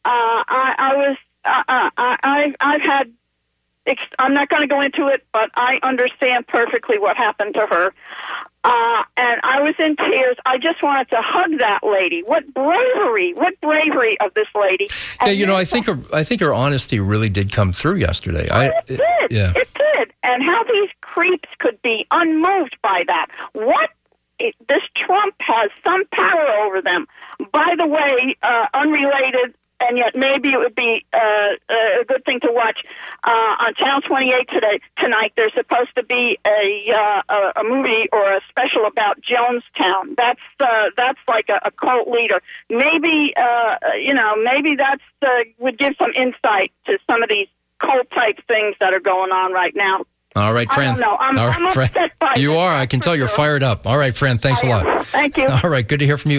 I've had. I'm not going to go into it, but I understand perfectly what happened to her. And I was in tears. I just wanted to hug that lady. What bravery of this lady. And yeah, I think her honesty really did come through yesterday. It did. And how these creeps could be unmoved by that. This Trump has some power over them. By the way, unrelated, and yet maybe it would be a good thing to watch on Channel 28 tonight. There's supposed to be a movie or a special about Jonestown. That's like a cult leader. Maybe maybe that's would give some insight to some of these cult type things that are going on right now. All right, Fran. I don't know. I'm upset by you are. I can tell you're fired up. All right, Fran, thanks a lot. Thank you. All right, good to hear from you.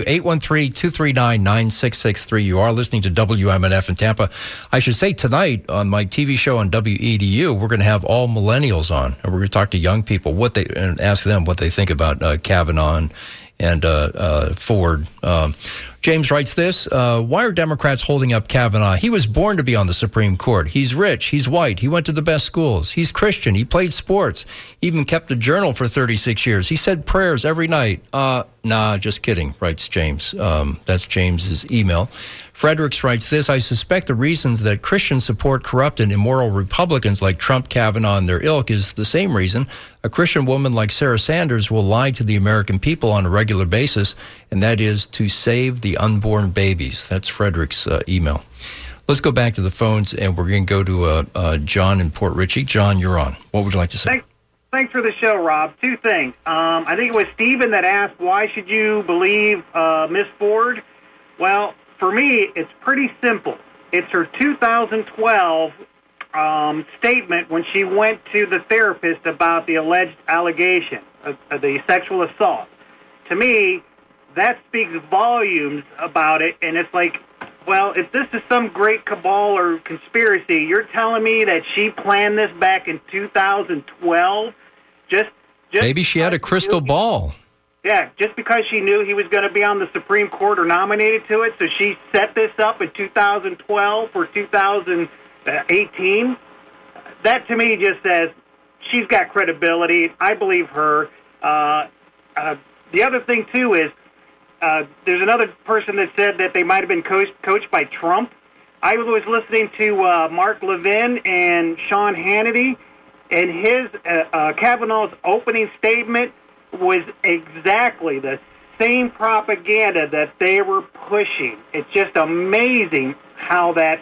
813-239-9663. You are listening to WMNF in Tampa. I should say tonight on my TV show on WEDU, we're going to have all millennials on, and we're going to talk to young people and ask them what they think about Kavanaugh and Ford. James writes this, why are Democrats holding up Kavanaugh? He was born to be on the Supreme Court. He's rich. He's white. He went to the best schools. He's Christian. He played sports. He even kept a journal for 36 years. He said prayers every night. Nah, just kidding, writes James. That's James's email. Fredericks writes this, I suspect the reasons that Christians support corrupt and immoral Republicans like Trump, Kavanaugh, and their ilk is the same reason a Christian woman like Sarah Sanders will lie to the American people on a regular basis, and that is to save the unborn babies. That's Frederick's email. Let's go back to the phones, and we're going to go to John in Port Richey. John, you're on. What would you like to say? Thanks for the show, Rob. Two things. I think it was Stephen that asked, why should you believe Miss Ford? Well, for me, it's pretty simple. It's her 2012 statement when she went to the therapist about the alleged allegation of the sexual assault. To me, that speaks volumes about it, and it's like, well, if this is some great cabal or conspiracy, you're telling me that she planned this back in 2012? Just maybe she had a crystal ball. Yeah, just because she knew he was going to be on the Supreme Court or nominated to it, so she set this up in 2012 or 2018. That, to me, just says she's got credibility. I believe her. The other thing, too, is there's another person that said that they might have been coached by Trump. I was listening to Mark Levin and Sean Hannity, and his Kavanaugh's opening statement was exactly the same propaganda that they were pushing. It's just amazing how that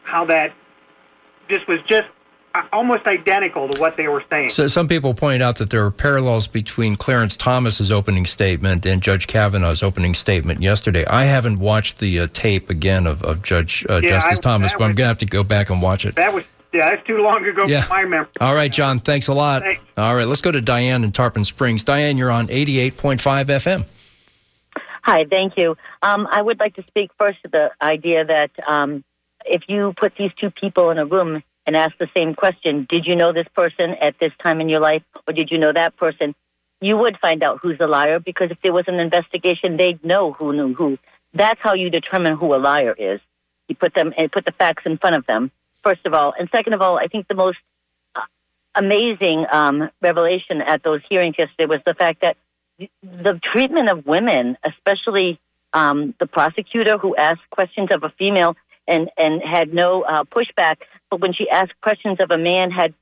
just was just almost identical to what they were saying. So some people point out that there are parallels between Clarence Thomas's opening statement and Judge Kavanaugh's opening statement yesterday. I haven't watched the tape again of Justice Thomas, but I'm going to have to go back and watch it. That's too long ago for my memory. All right, John, thanks a lot. Thanks. All right, let's go to Diane in Tarpon Springs. Diane, you're on 88.5 FM. Hi, thank you. I would like to speak first to the idea that if you put these two people in a room and ask the same question, did you know this person at this time in your life, or did you know that person, you would find out who's a liar, because if there was an investigation, they'd know who knew who. That's how you determine who a liar is. You put the facts in front of them, first of all. And second of all, I think the most amazing revelation at those hearings yesterday was the fact that the treatment of women, especially the prosecutor who asked questions of a female and had no pushback, but when she asked questions of a man had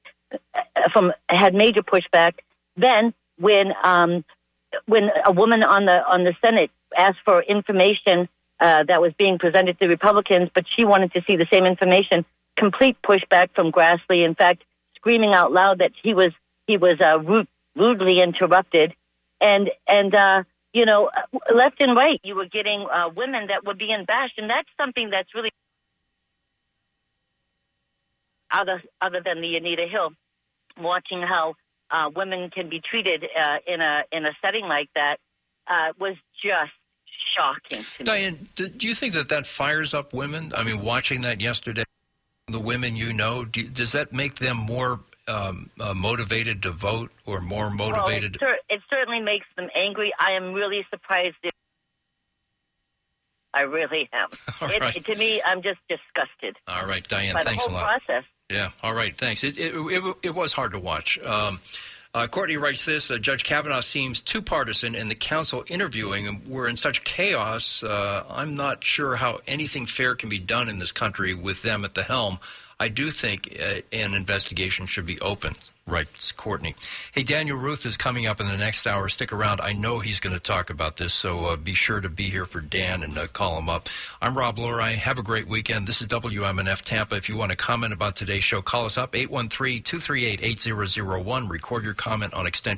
major pushback. Then when a woman on the Senate asked for information that was being presented to the Republicans, but she wanted to see the same information, complete pushback from Grassley. In fact, screaming out loud that he was rudely interrupted, and left and right, you were getting women that were being bashed, and that's something that's really other than the Anita Hill, watching how women can be treated in a setting like that was just shocking to me. Diane, do you think that fires up women? I mean, watching that yesterday, the women you know, does that make them more motivated to vote or more motivated? Well, it certainly makes them angry. I am really surprised. I really am. Right. To me, I'm just disgusted. All right, Diane, by thanks the whole a lot. process. Yeah, all right, thanks. It was hard to watch. Courtney writes this, Judge Kavanaugh seems too partisan, and the counsel interviewing him were in such chaos. I'm not sure how anything fair can be done in this country with them at the helm. I do think an investigation should be open, writes Courtney. Hey, Daniel Ruth is coming up in the next hour. Stick around. I know he's going to talk about this, so be sure to be here for Dan and call him up. I'm Rob Lurie. Have a great weekend. This is WMNF Tampa. If you want to comment about today's show, call us up, 813-238-8001. Record your comment on extension